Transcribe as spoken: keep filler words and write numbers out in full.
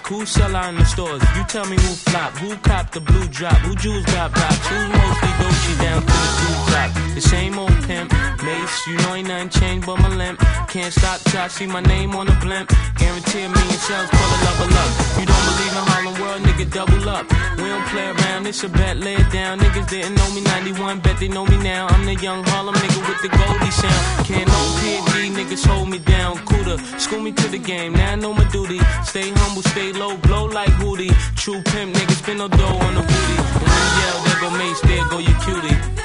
who sell out in the stores? You tell me who flop, who cop the blue drop, who jewels got blocks, who's mostly Dolce down to the blue drop. The same old pimp, Mace, you know ain't nothing changed but my limp. Can't stop till I see my name on the blimp. Guarantee a million shells, pull a level up. You don't believe in Harlem World, nigga, double up. We don't play around, it's a bet, lay it down. Niggas didn't know me ninety-one, bet they know me now. I'm the young Harlem nigga with the Goldie sound. Can't no P D, niggas hold me down. Cooler, school me to the game, now I know my duty. Stay humble, stay low, blow like Hootie. True pimp, niggas spin no dough on the booty. And when you yell, there go Mace, there go your cutie.